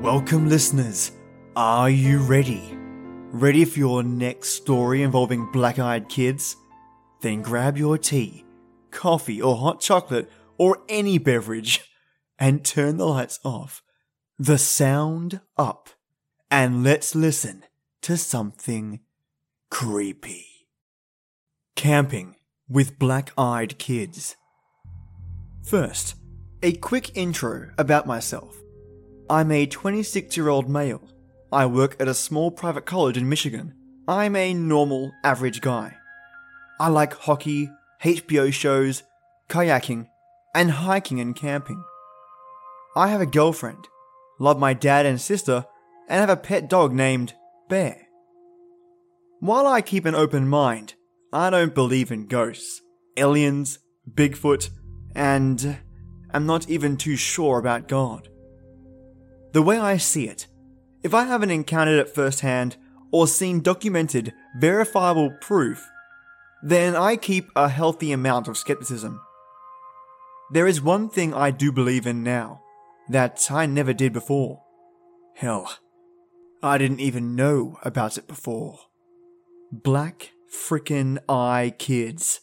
Welcome listeners, are you ready? Ready for your next story involving black-eyed kids? Then grab your tea, coffee or hot chocolate or any beverage and turn the lights off, the sound up, and let's listen to something creepy. Camping with black-eyed kids. First, a quick intro about myself. I'm a 26-year-old male. I work at a small private college in Michigan. I'm a normal, average guy. I like hockey, HBO shows, kayaking, and hiking and camping. I have a girlfriend, love my dad and sister, and have a pet dog named Bear. While I keep an open mind, I don't believe in ghosts, aliens, Bigfoot, and I'm not even too sure about God. The way I see it, if I haven't encountered it firsthand or seen documented, verifiable proof, then I keep a healthy amount of skepticism. There is one thing I do believe in now, that I never did before. Hell, I didn't even know about it before. Black frickin' eye kids.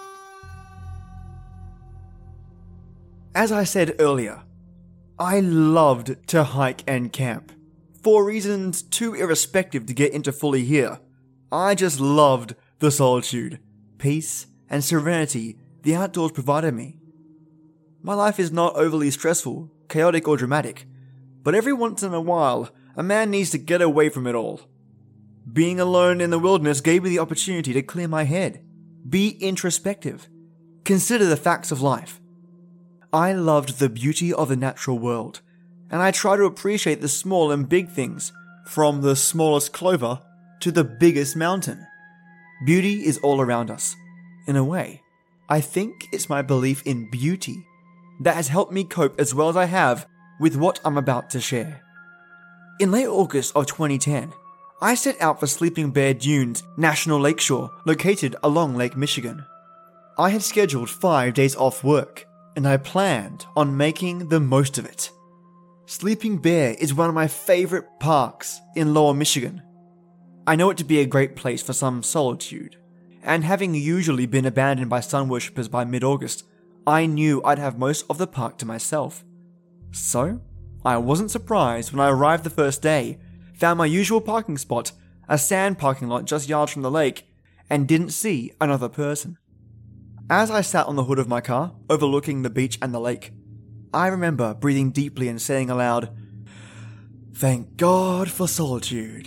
As I said earlier, I loved to hike and camp. For reasons too irrespective to get into fully here, I just loved the solitude, peace, and serenity the outdoors provided me. My life is not overly stressful, chaotic, or dramatic, but every once in a while, a man needs to get away from it all. Being alone in the wilderness gave me the opportunity to clear my head, be introspective, consider the facts of life. I loved the beauty of the natural world, and I try to appreciate the small and big things, from the smallest clover to the biggest mountain. Beauty is all around us. In a way, I think it's my belief in beauty that has helped me cope as well as I have with what I'm about to share. In late August of 2010, I set out for Sleeping Bear Dunes National Lakeshore, located along Lake Michigan. I had scheduled 5 days off work, and I planned on making the most of it. Sleeping Bear is one of my favorite parks in Lower Michigan. I know it to be a great place for some solitude, and having usually been abandoned by sun worshippers by mid-August, I knew I'd have most of the park to myself. So, I wasn't surprised when I arrived the first day, found my usual parking spot, a sand parking lot just yards from the lake, and didn't see another person. As I sat on the hood of my car, overlooking the beach and the lake, I remember breathing deeply and saying aloud, "Thank God for solitude."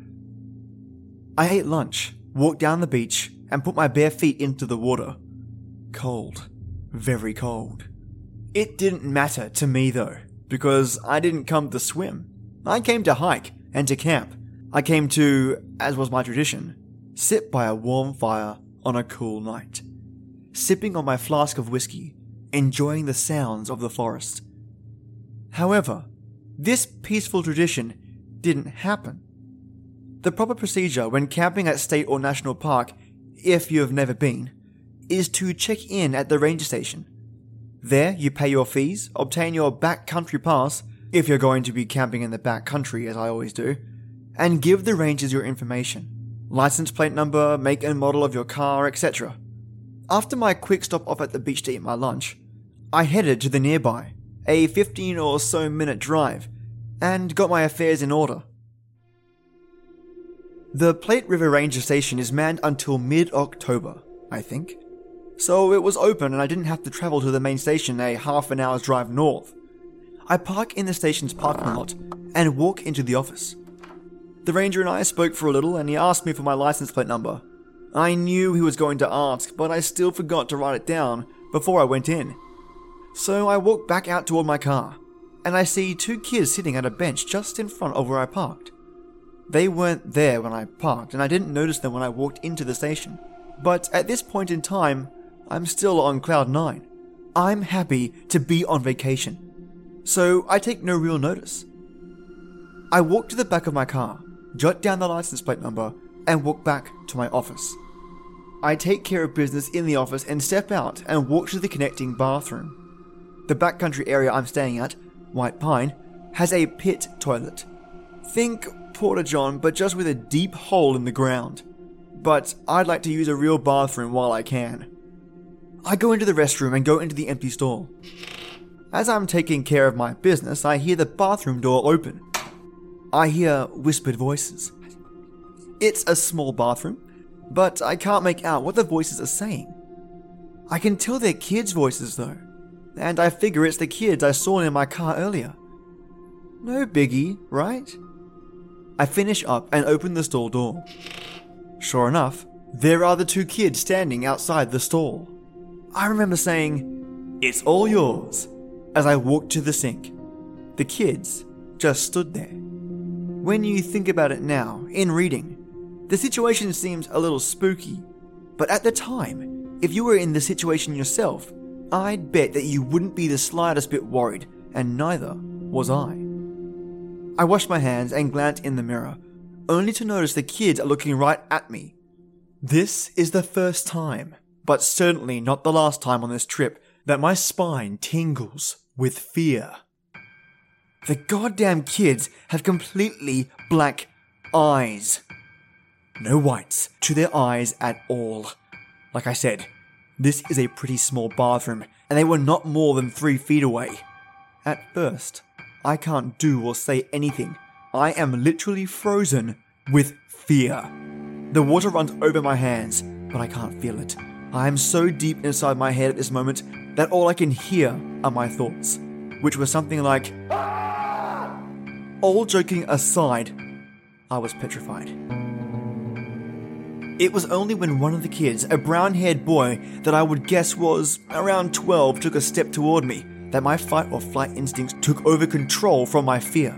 I ate lunch, walked down the beach, and put my bare feet into the water. Cold. Very cold. It didn't matter to me though, because I didn't come to swim. I came to hike and to camp. I came to, as was my tradition, sit by a warm fire on a cool night, sipping on my flask of whiskey, enjoying the sounds of the forest. However, this peaceful tradition didn't happen. The proper procedure when camping at state or national park, if you have never been, is to check in at the ranger station. There you pay your fees, obtain your backcountry pass, if you're going to be camping in the backcountry as I always do, and give the rangers your information, license plate number, make and model of your car, etc. After my quick stop off at the beach to eat my lunch, I headed to the nearby, a 15 or so minute drive, and got my affairs in order. The Plate River Ranger Station is manned until mid-October, I think, so it was open and I didn't have to travel to the main station a half an hour's drive north. I park in the station's parking lot and walk into the office. The ranger and I spoke for a little and he asked me for my license plate number. I knew he was going to ask, but I still forgot to write it down before I went in. So I walked back out toward my car, and I see 2 kids sitting at a bench just in front of where I parked. They weren't there when I parked, and I didn't notice them when I walked into the station. But at this point in time, I'm still on cloud 9. I'm happy to be on vacation, so I take no real notice. I walk to the back of my car, jot down the license plate number, and walk back to my office. I take care of business in the office and step out and walk to the connecting bathroom. The backcountry area I'm staying at, White Pine, has a pit toilet. Think porta-john, but just with a deep hole in the ground. But I'd like to use a real bathroom while I can. I go into the restroom and go into the empty stall. As I'm taking care of my business, I hear the bathroom door open. I hear whispered voices. It's a small bathroom, but I can't make out what the voices are saying. I can tell they're kids' voices though, and I figure it's the kids I saw in my car earlier. No biggie, right? I finish up and open the stall door. Sure enough, there are the two kids standing outside the stall. I remember saying, "It's all yours," as I walked to the sink. The kids just stood there. When you think about it now, in reading, the situation seems a little spooky, but at the time, if you were in the situation yourself, I'd bet that you wouldn't be the slightest bit worried, and neither was I. I wash my hands and glance in the mirror, only to notice the kids are looking right at me. This is the first time, but certainly not the last time on this trip, that my spine tingles with fear. The goddamn kids have completely black eyes. No whites to their eyes at all. Like I said, this is a pretty small bathroom, and they were not more than 3 feet away. At first, I can't do or say anything. I am literally frozen with fear. The water runs over my hands, but I can't feel it. I am so deep inside my head at this moment that all I can hear are my thoughts, which were something like, "Ah!" All joking aside, I was petrified. It was only when one of the kids, a brown-haired boy that I would guess was around 12, took a step toward me, that my fight or flight instincts took over control from my fear.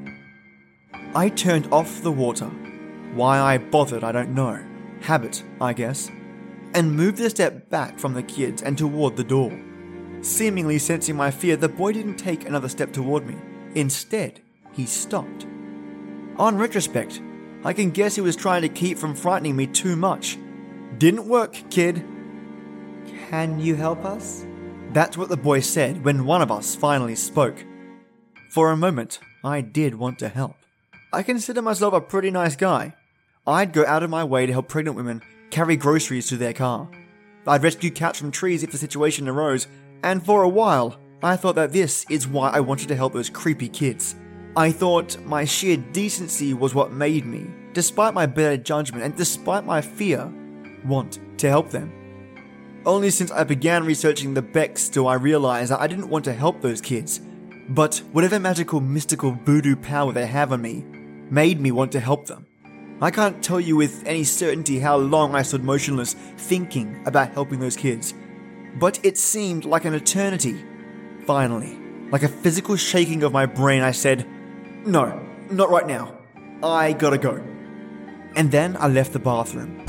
I turned off the water. Why I bothered, I don't know. Habit, I guess. And moved a step back from the kids and toward the door. Seemingly sensing my fear, the boy didn't take another step toward me. Instead, he stopped. On retrospect, I can guess he was trying to keep from frightening me too much. Didn't work, kid. "Can you help us?" That's what the boy said when one of us finally spoke. For a moment, I did want to help. I consider myself a pretty nice guy. I'd go out of my way to help pregnant women carry groceries to their car. I'd rescue cats from trees if the situation arose, and for a while, I thought that this is why I wanted to help those creepy kids. I thought my sheer decency was what made me, despite my better judgment and despite my fear, want to help them. Only since I began researching the Becks do I realize that I didn't want to help those kids, but whatever magical, mystical voodoo power they have on me made me want to help them. I can't tell you with any certainty how long I stood motionless thinking about helping those kids, but it seemed like an eternity. Finally, like a physical shaking of my brain, I said, "No, not right now. I gotta go." And then I left the bathroom.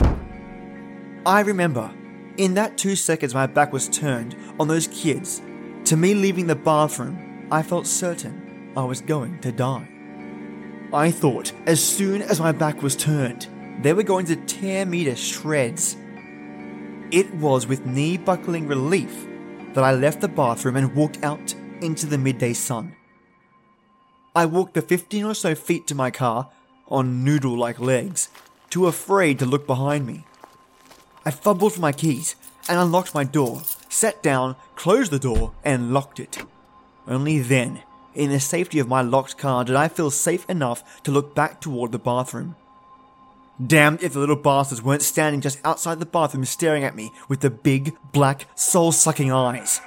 I remember, in that 2 seconds my back was turned on those kids, to me leaving the bathroom, I felt certain I was going to die. I thought as soon as my back was turned, they were going to tear me to shreds. It was with knee-buckling relief that I left the bathroom and walked out into the midday sun. I walked the 15 or so feet to my car, on noodle-like legs, too afraid to look behind me. I fumbled for my keys and unlocked my door, sat down, closed the door, and locked it. Only then, in the safety of my locked car, did I feel safe enough to look back toward the bathroom. Damned if the little bastards weren't standing just outside the bathroom staring at me with the big, black, soul-sucking eyes.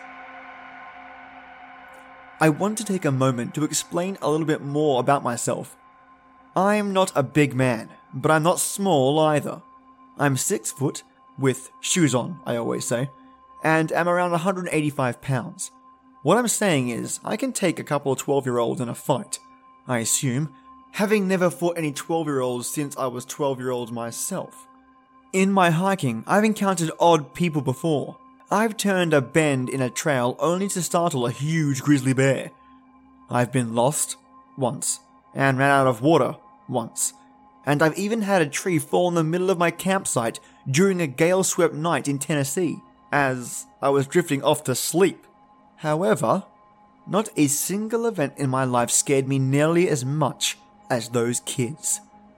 I want to take a moment to explain a little bit more about myself. I'm not a big man, but I'm not small either. I'm 6 foot, with shoes on, I always say, and am around 185 pounds. What I'm saying is, I can take a couple of 12-year-olds in a fight, I assume, having never fought any 12-year-olds since I was 12-year-old myself. In my hiking, I've encountered odd people before. I've turned a bend in a trail only to startle a huge grizzly bear. I've been lost once, and ran out of water once. And I've even had a tree fall in the middle of my campsite during a gale-swept night in Tennessee, as I was drifting off to sleep. However, Not a single event in my life scared me nearly as much as those kids.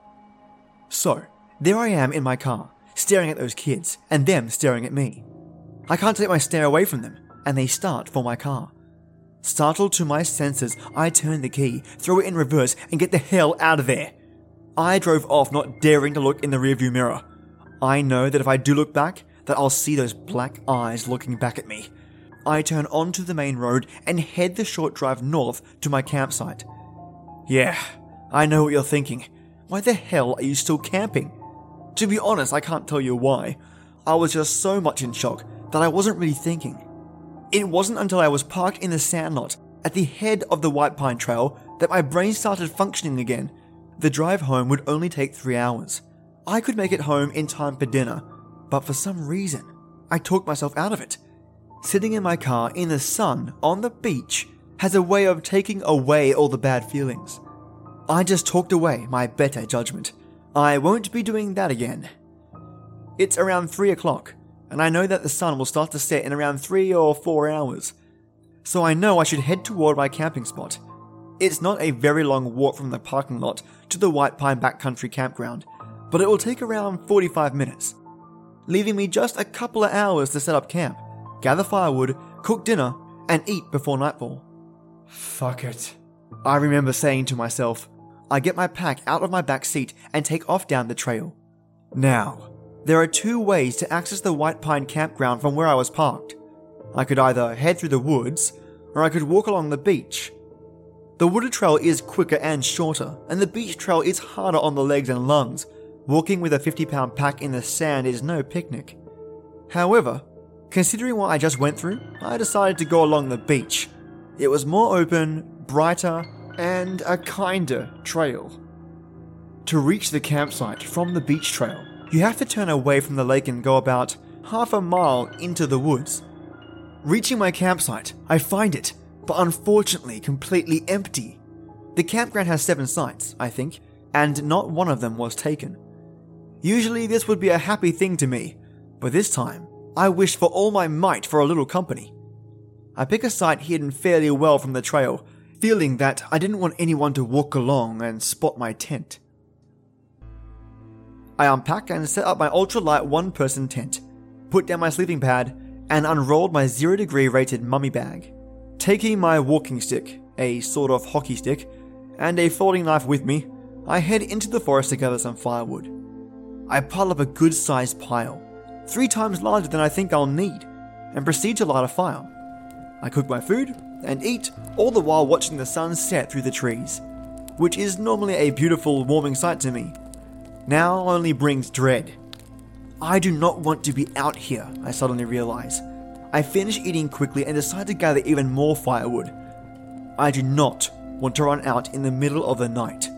So, there I am in my car, staring at those kids, and them staring at me. I can't take my stare away from them, and they start for my car. Startled to my senses, I turn the key, throw it in reverse, and get the hell out of there. I drove off, not daring to look in the rearview mirror. I know that if I do look back, that I'll see those black eyes looking back at me. I turn onto the main road and head the short drive north to my campsite. Yeah, I know what you're thinking. Why the hell are you still camping? To be honest, I can't tell you why. I was just so much in shock that I wasn't really thinking. It wasn't until I was parked in the sandlot at the head of the White Pine Trail that my brain started functioning again. The drive home would only take 3 hours. I could make it home in time for dinner, but for some reason, I talked myself out of it. Sitting in my car in the sun on the beach has a way of taking away all the bad feelings. I just talked away my better judgment. I won't be doing that again. It's around 3 o'clock, and I know that the sun will start to set in around 3 or 4 hours. So I know I should head toward my camping spot. It's not a very long walk from the parking lot to the White Pine Backcountry Campground, but it will take around 45 minutes, leaving me just a couple of hours to set up camp, gather firewood, cook dinner, and eat before nightfall. Fuck it, I remember saying to myself. I get my pack out of my back seat and take off down the trail. Now, there are 2 ways to access the White Pine Campground from where I was parked. I could either head through the woods, or I could walk along the beach. The wooded trail is quicker and shorter, and the beach trail is harder on the legs and lungs. Walking with a 50-pound pack in the sand is no picnic. However, considering what I just went through, I decided to go along the beach. It was more open, brighter, and a kinder trail. To reach the campsite from the beach trail, you have to turn away from the lake and go about half a mile into the woods. Reaching my campsite, I find it, but unfortunately completely empty. The campground has 7 sites, I think, and not one of them was taken. Usually this would be a happy thing to me, but this time, I wished for all my might for a little company. I pick a site hidden fairly well from the trail, feeling that I didn't want anyone to walk along and spot my tent. I unpack and set up my ultralight 1-person tent, put down my sleeping pad, and unrolled my 0-degree rated mummy bag. Taking my walking stick, a sort of hockey stick, and a folding knife with me, I head into the forest to gather some firewood. I pile up a good-sized pile, 3 times larger than I think I'll need, and proceed to light a fire. I cook my food and eat, all the while watching the sun set through the trees, which is normally a beautiful, warming sight to me. Now only brings dread. I do not want to be out here, I suddenly realize. I finish eating quickly and decide to gather even more firewood. I do not want to run out in the middle of the night.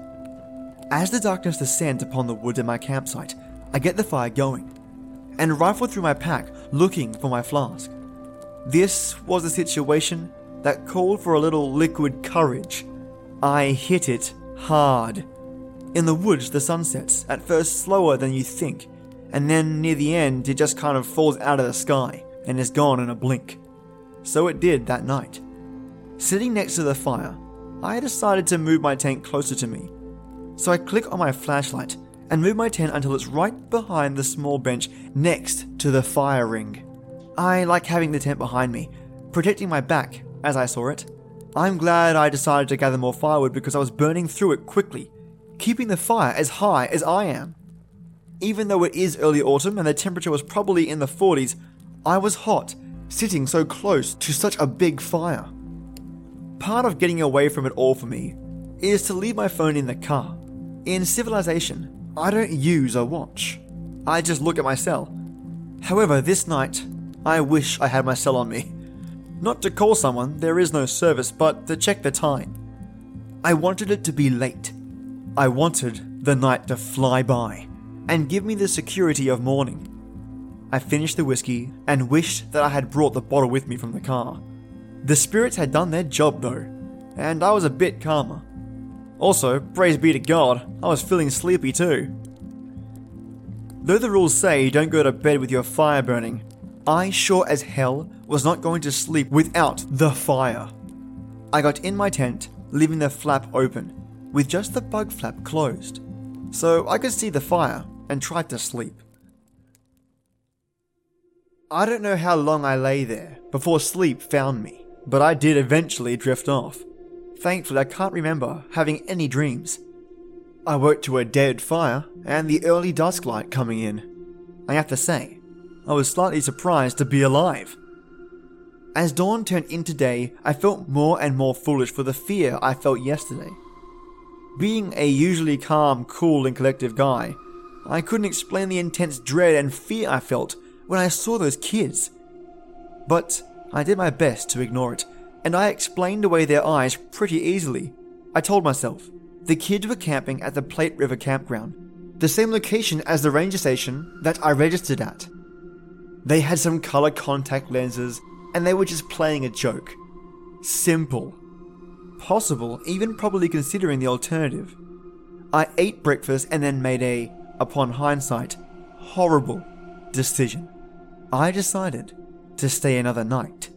As the darkness descends upon the woods at my campsite, I get the fire going, and rifle through my pack looking for my flask. This was a situation that called for a little liquid courage. I hit it hard. In the woods, the sun sets, at first slower than you think, and then near the end it just kind of falls out of the sky and is gone in a blink. So it did that night. Sitting next to the fire, I decided to move my tent closer to me. So I click on my flashlight and move my tent until it's right behind the small bench next to the fire ring. I like having the tent behind me, protecting my back as I saw it. I'm glad I decided to gather more firewood because I was burning through it quickly, keeping the fire as high as I am. Even though it is early autumn and the temperature was probably in the 40s, I was hot, sitting so close to such a big fire. Part of getting away from it all for me is to leave my phone in the car. In civilization, I don't use a watch. I just look at my cell. However, this night, I wish I had my cell on me. Not to call someone, there is no service, but to check the time. I wanted it to be late. I wanted the night to fly by and give me the security of morning. I finished the whiskey and wished that I had brought the bottle with me from the car. The spirits had done their job though, and I was a bit calmer. Also, praise be to God, I was feeling sleepy too. Though the rules say don't go to bed with your fire burning, I sure as hell was not going to sleep without the fire. I got in my tent, leaving the flap open, with just the bug flap closed, so I could see the fire and tried to sleep. I don't know how long I lay there before sleep found me, but I did eventually drift off. Thankfully, I can't remember having any dreams. I woke to a dead fire and the early dusk light coming in. I have to say, I was slightly surprised to be alive. As dawn turned into day, I felt more and more foolish for the fear I felt yesterday. Being a usually calm, cool, and collective guy, I couldn't explain the intense dread and fear I felt when I saw those kids. But I did my best to ignore it, and I explained away their eyes pretty easily. I told myself, the kids were camping at the Plate River campground, the same location as the ranger station that I registered at. They had some color contact lenses, and they were just playing a joke. Simple. Possible, even probably considering the alternative. I ate breakfast and then made a, upon hindsight, horrible decision. I decided to stay another night.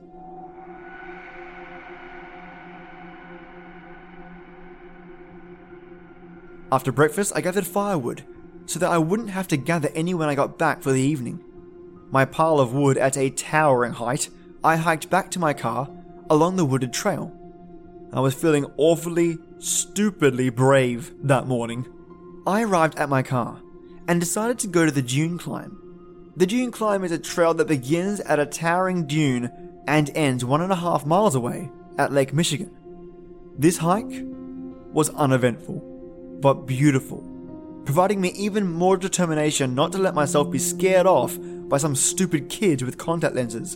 After breakfast, I gathered firewood so that I wouldn't have to gather any when I got back for the evening. My pile of wood at a towering height, I hiked back to my car along the wooded trail. I was feeling awfully, stupidly brave that morning. I arrived at my car and decided to go to the dune climb. The dune climb is a trail that begins at a towering dune and ends 1.5 miles away at Lake Michigan. This hike was uneventful, but beautiful, providing me even more determination not to let myself be scared off by some stupid kids with contact lenses.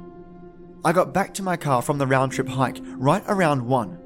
I got back to my car from the round-trip hike right around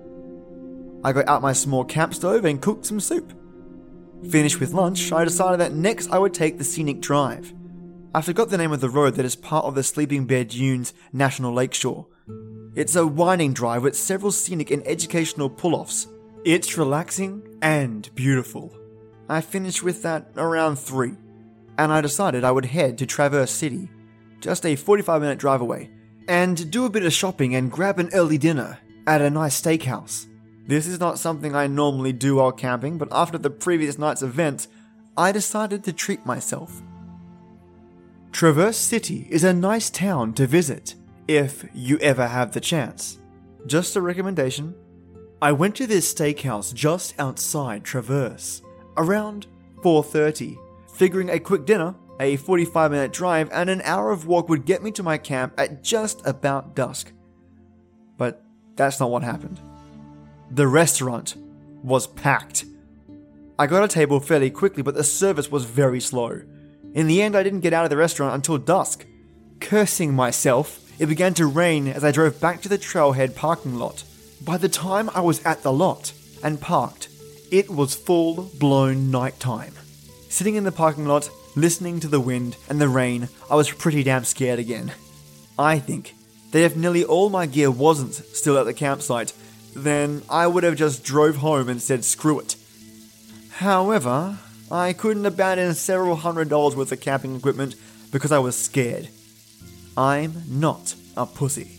1. I got out my small camp stove and cooked some soup. Finished with lunch, I decided that next I would take the scenic drive. I forgot the name of the road that is part of the Sleeping Bear Dunes National Lakeshore. It's a winding drive with several scenic and educational pull-offs. It's relaxing and beautiful. I finished with that around 3, and I decided I would head to Traverse City, just a 45-minute drive away, and do a bit of shopping and grab an early dinner at a nice steakhouse. This is not something I normally do while camping, but after the previous night's event, I decided to treat myself. Traverse City is a nice town to visit, if you ever have the chance. Just a recommendation. I went to this steakhouse just outside Traverse, around 4:30, figuring a quick dinner, a 45-minute drive, and an hour of walk would get me to my camp at just about dusk. But that's not what happened. The restaurant was packed. I got a table fairly quickly, but the service was very slow. In the end, I didn't get out of the restaurant until dusk. Cursing myself, it began to rain as I drove back to the trailhead parking lot. By the time I was at the lot and parked, it was full-blown nighttime. Sitting in the parking lot, listening to the wind and the rain, I was pretty damn scared again. I think that if nearly all my gear wasn't still at the campsite, then I would have just drove home and said screw it. However, I couldn't abandon several $100s worth of camping equipment because I was scared. I'm not a pussy.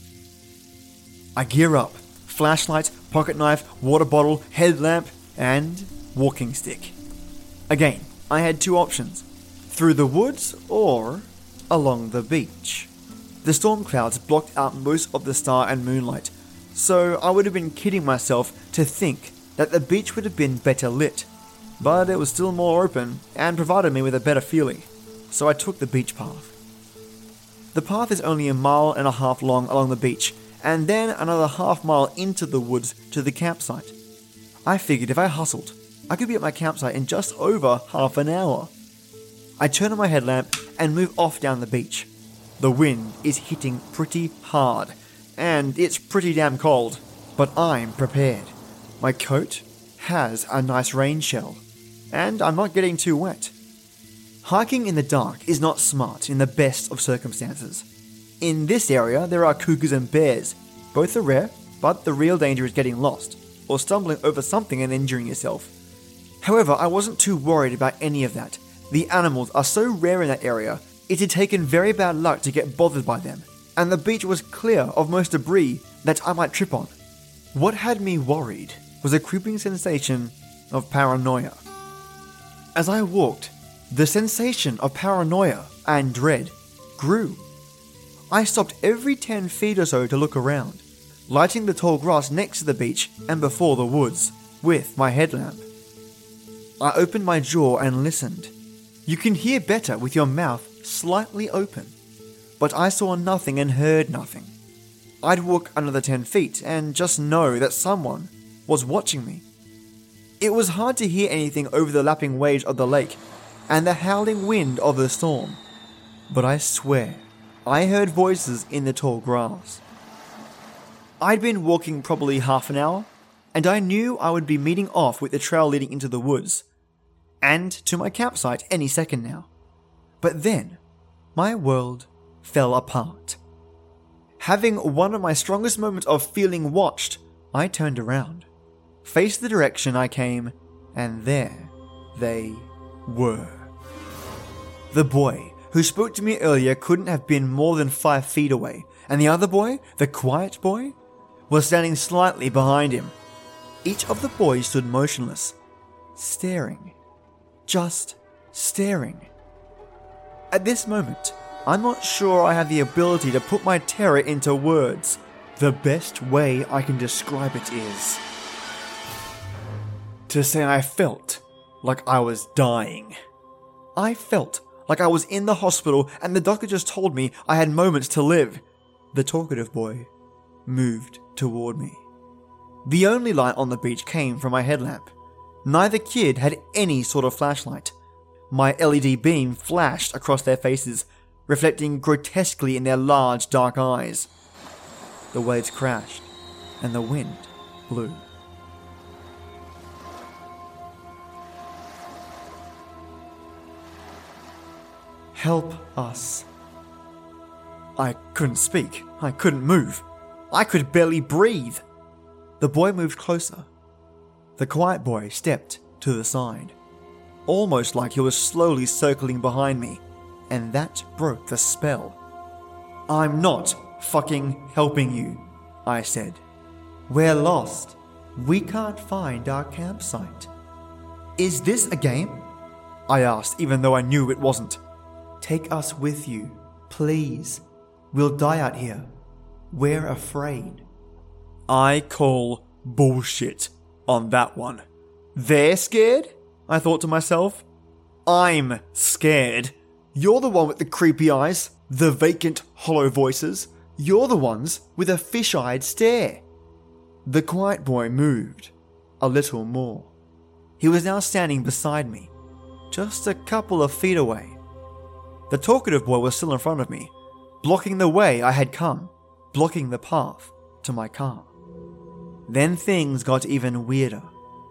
I gear up. Flashlight, pocket knife, water bottle, headlamp, and walking stick. Again, I had 2 options. Through the woods or along the beach. The storm clouds blocked out most of the star and moonlight, so I would have been kidding myself to think that the beach would have been better lit. But it was still more open and provided me with a better feeling, so I took the beach path. The path is only 1.5 miles long along the beach, and then another 1/2 mile into the woods to the campsite. I figured if I hustled, I could be at my campsite in just over half an hour. I turn on my headlamp and move off down the beach. The wind is hitting pretty hard, and it's pretty damn cold, but I'm prepared. My coat has a nice rain shell, and I'm not getting too wet. Hiking in the dark is not smart in the best of circumstances. In this area, there are cougars and bears. Both are rare, but the real danger is getting lost, or stumbling over something and injuring yourself. However, I wasn't too worried about any of that. The animals are so rare in that area, it had taken very bad luck to get bothered by them, and the beach was clear of most debris that I might trip on. What had me worried was a creeping sensation of paranoia. As I walked, the sensation of paranoia and dread grew. I stopped every 10 feet or so to look around, lighting the tall grass next to the beach and before the woods with my headlamp. I opened my jaw and listened. You can hear better with your mouth slightly open, but I saw nothing and heard nothing. I'd walk another 10 feet and just know that someone was watching me. It was hard to hear anything over the lapping waves of the lake and the howling wind of the storm, but I swear I heard voices in the tall grass. I'd been walking probably half an hour, and I knew I would be meeting off with the trail leading into the woods, and to my campsite any second now. But then, my world fell apart. Having one of my strongest moments of feeling watched, I turned around, faced the direction I came, and there they were. The boy who spoke to me earlier couldn't have been more than 5 feet away, and the other boy, the quiet boy, was standing slightly behind him. Each of the boys stood motionless, staring. Just staring. At this moment, I'm not sure I have the ability to put my terror into words. The best way I can describe it is to say I felt like I was dying. I felt like I was in the hospital and the doctor just told me I had moments to live. The talkative boy moved toward me. The only light on the beach came from my headlamp. Neither kid had any sort of flashlight. My LED beam flashed across their faces, reflecting grotesquely in their large dark eyes. The waves crashed, and the wind blew. Help us. I couldn't speak. I couldn't move. I could barely breathe. The boy moved closer. The quiet boy stepped to the side, almost like he was slowly circling behind me, and that broke the spell. I'm not fucking helping you, I said. We're lost. We can't find our campsite. Is this a game? I asked, even though I knew it wasn't. Take us with you, please. We'll die out here. We're afraid. I call bullshit on that one. They're scared? I thought to myself. I'm scared. You're the one with the creepy eyes, the vacant, hollow voices. You're the ones with a fish-eyed stare. The quiet boy moved a little more. He was now standing beside me, just a couple of feet away. The talkative boy was still in front of me, blocking the way I had come, blocking the path to my car. Then things got even weirder.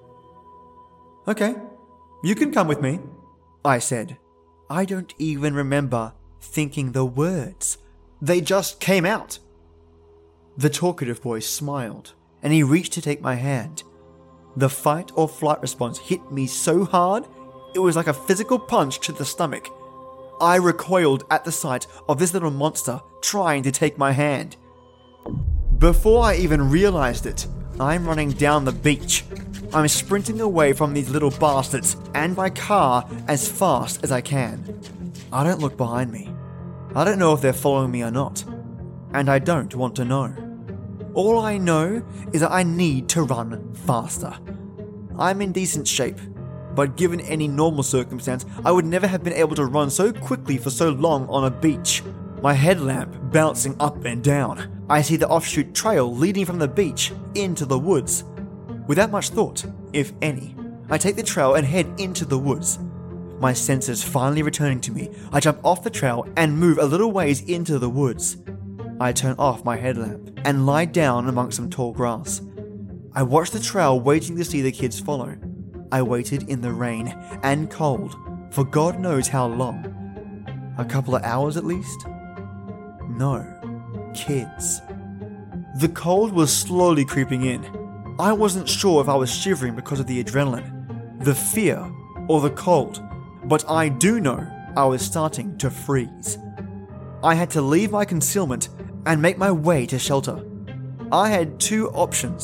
Okay, you can come with me, I said. I don't even remember thinking the words. They just came out. The talkative boy smiled, and he reached to take my hand. The fight or flight response hit me so hard, it was like a physical punch to the stomach. I recoiled at the sight of this little monster trying to take my hand. Before I even realized it, I'm running down the beach. I'm sprinting away from these little bastards and my car as fast as I can. I don't look behind me. I don't know if they're following me or not, and I don't want to know. All I know is that I need to run faster. I'm in decent shape, but given any normal circumstance, I would never have been able to run so quickly for so long on a beach. My headlamp bouncing up and down. I see the offshoot trail leading from the beach into the woods. Without much thought, if any, I take the trail and head into the woods. My senses finally returning to me, I jump off the trail and move a little ways into the woods. I turn off my headlamp and lie down amongst some tall grass. I watch the trail waiting to see the kids follow. I waited in the rain and cold for God knows how long. A couple of hours at least? No. Kids. The cold was slowly creeping in. I wasn't sure if I was shivering because of the adrenaline, the fear, or the cold, but I do know I was starting to freeze. I had to leave my concealment and make my way to shelter. I had two options: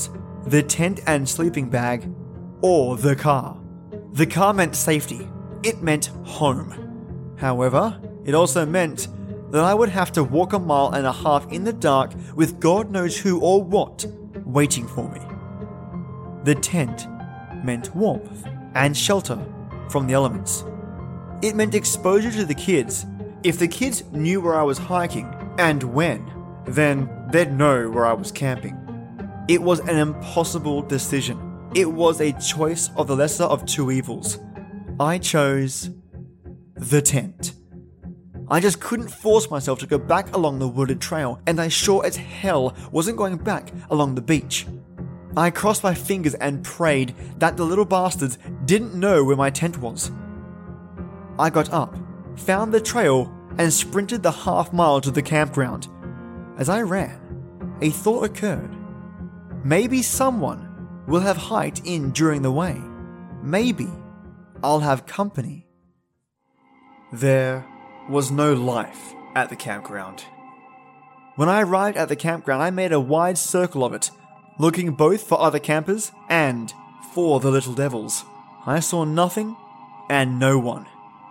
the tent and sleeping bag, or the car. The car meant safety. It meant home. However, it also meant that I would have to walk 1.5 miles in the dark with God knows who or what waiting for me. The tent meant warmth and shelter from the elements. It meant exposure to the kids. If the kids knew where I was hiking and when, then they'd know where I was camping. It was an impossible decision. It was a choice of the lesser of two evils. I chose the tent. I just couldn't force myself to go back along the wooded trail, and I sure as hell wasn't going back along the beach. I crossed my fingers and prayed that the little bastards didn't know where my tent was. I got up, found the trail, and sprinted the half-mile to the campground. As I ran, a thought occurred. Maybe someone will have hiked in during the way. Maybe I'll have company. There was no life at the campground. When I arrived at the campground, I made a wide circle of it, looking both for other campers and for the little devils. I saw nothing and no one.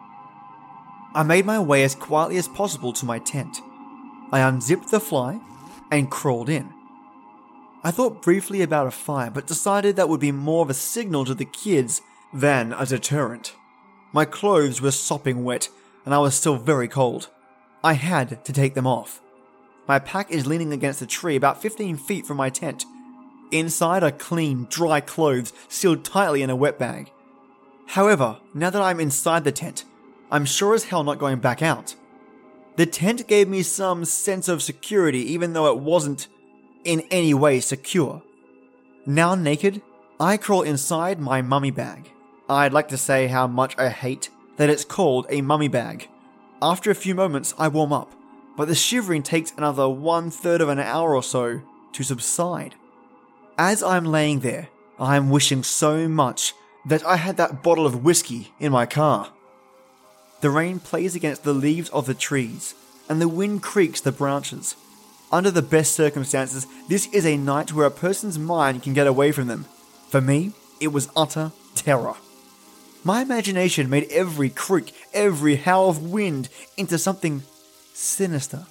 I made my way as quietly as possible to my tent. I unzipped the fly and crawled in. I thought briefly about a fire, but decided that would be more of a signal to the kids than a deterrent. My clothes were sopping wet, and I was still very cold. I had to take them off. My pack is leaning against a tree about 15 feet from my tent. Inside are clean, dry clothes sealed tightly in a wet bag. However, now that I'm inside the tent, I'm sure as hell not going back out. The tent gave me some sense of security, even though it wasn't in any way secure. Now naked, I crawl inside my mummy bag. I'd like to say how much I hate that it's called a mummy bag. After a few moments, I warm up, but the shivering takes another 1/3 of an hour or so to subside. As I'm laying there, I'm wishing so much that I had that bottle of whiskey in my car. The rain plays against the leaves of the trees, and the wind creaks the branches. Under the best circumstances, this is a night where a person's mind can get away from them. For me, it was utter terror. My imagination made every creak, every howl of wind into something sinister.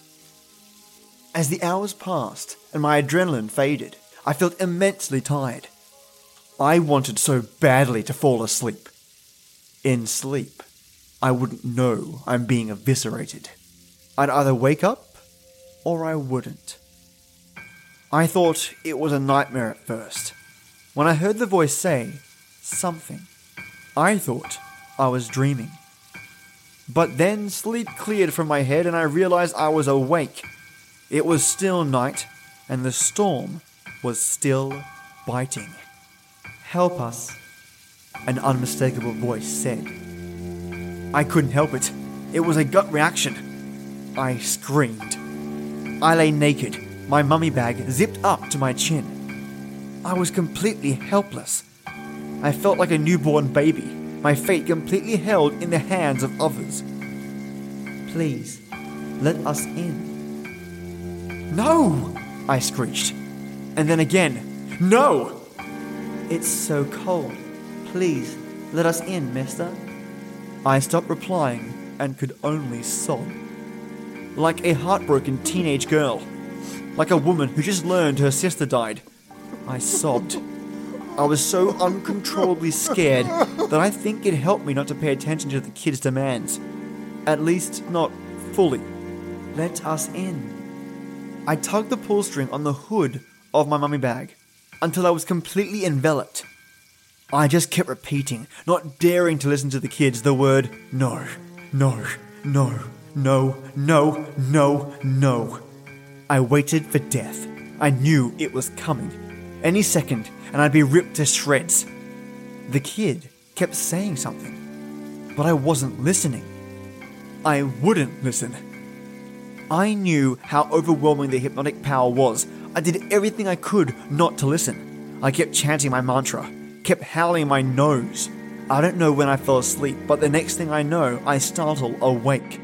As the hours passed and my adrenaline faded, I felt immensely tired. I wanted so badly to fall asleep. In sleep, I wouldn't know I'm being eviscerated. I'd either wake up or I wouldn't. I thought it was a nightmare at first. When I heard the voice say something, I thought I was dreaming. But then sleep cleared from my head and I realized I was awake. It was still night and the storm was still biting. "Help us," an unmistakable voice said. I couldn't help it. It was a gut reaction. I screamed. I lay naked, my mummy bag zipped up to my chin. I was completely helpless. I felt like a newborn baby, my fate completely held in the hands of others. "Please, let us in." "No!" I screeched. And then again, "No!" "It's so cold. Please, let us in, mister." I stopped replying and could only sob. Like a heartbroken teenage girl. Like a woman who just learned her sister died. I sobbed. I was so uncontrollably scared that I think it helped me not to pay attention to the kids' demands. At least, not fully. "Let us in." I tugged the pull string on the hood of my mummy bag until I was completely enveloped. I just kept repeating, not daring to listen to the kids, the word no, no, no, no, no, no, no. I waited for death. I knew it was coming. Any second, and I'd be ripped to shreds. The kid kept saying something, but I wasn't listening. I wouldn't listen. I knew how overwhelming the hypnotic power was. I did everything I could not to listen. I kept chanting my mantra, kept howling my nose. I don't know when I fell asleep, but the next thing I know, I startle awake.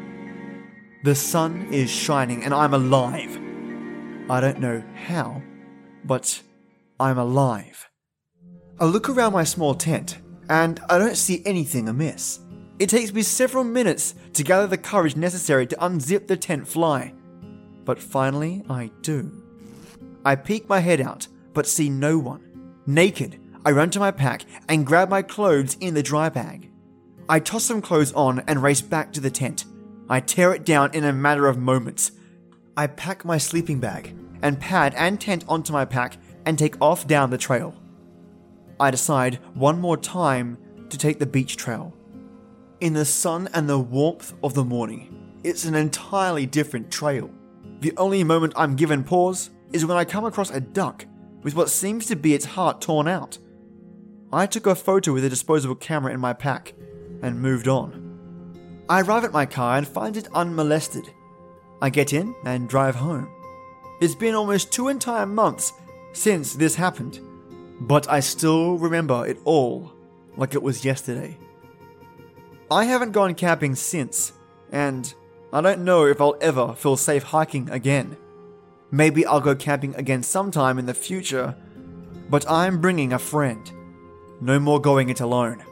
The sun is shining and I'm alive. I don't know how, but I'm alive. I look around my small tent, and I don't see anything amiss. It takes me several minutes to gather the courage necessary to unzip the tent fly. But finally, I do. I peek my head out, but see no one. Naked, I run to my pack and grab my clothes in the dry bag. I toss some clothes on and race back to the tent. I tear it down in a matter of moments. I pack my sleeping bag and pad and tent onto my pack and take off down the trail. I decide one more time to take the beach trail. In the sun and the warmth of the morning, it's an entirely different trail. The only moment I'm given pause is when I come across a duck with what seems to be its heart torn out. I took a photo with a disposable camera in my pack and moved on. I arrive at my car and find it unmolested. I get in and drive home. It's been almost 2 entire months since this happened, but I still remember it all like it was yesterday. I haven't gone camping since, and I don't know if I'll ever feel safe hiking again. Maybe I'll go camping again sometime in the future, but I'm bringing a friend. No more going it alone.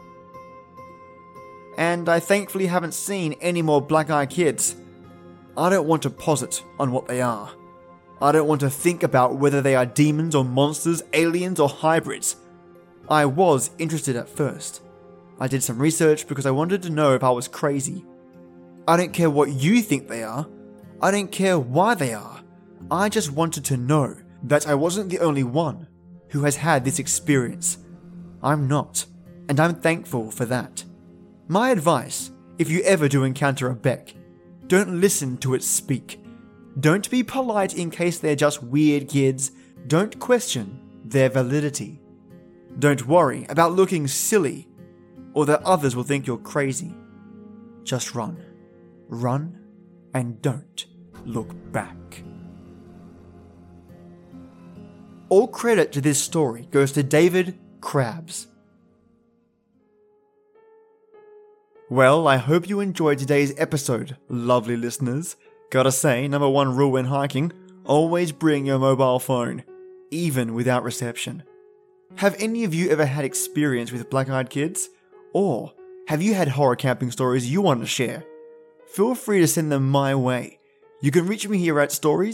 And I thankfully haven't seen any more black-eyed kids. I don't want to posit on what they are. I don't want to think about whether they are demons or monsters, aliens or hybrids. I was interested at first. I did some research because I wanted to know if I was crazy. I don't care what you think they are. I don't care why they are. I just wanted to know that I wasn't the only one who has had this experience. I'm not, and I'm thankful for that. My advice, if you ever do encounter a Beck, don't listen to it speak. Don't be polite in case they're just weird kids. Don't question their validity. Don't worry about looking silly or that others will think you're crazy. Just run. Run and don't look back. All credit to this story goes to David Krabs. Well, I hope you enjoyed today's episode, lovely listeners. Gotta say, number 1 rule when hiking, always bring your mobile phone, even without reception. Have any of you ever had experience with black-eyed kids? Or have you had horror camping stories you want to share? Feel free to send them my way. You can reach me here at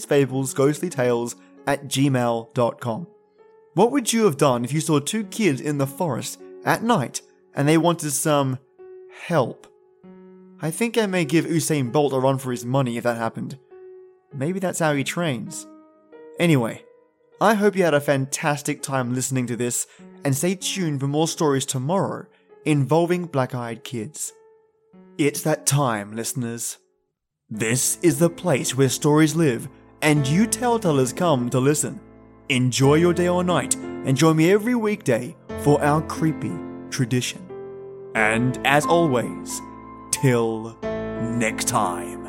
storiesfablesghostlytales@gmail.com. What would you have done if you saw 2 kids in the forest at night and they wanted some help? I think I may give Usain Bolt a run for his money if that happened. Maybe that's how he trains. Anyway, I hope you had a fantastic time listening to this, and stay tuned for more stories tomorrow involving black-eyed kids. It's that time, listeners. This is the place where stories live, and you telltellers come to listen. Enjoy your day or night, and join me every weekday for our creepy tradition. And as always, till next time.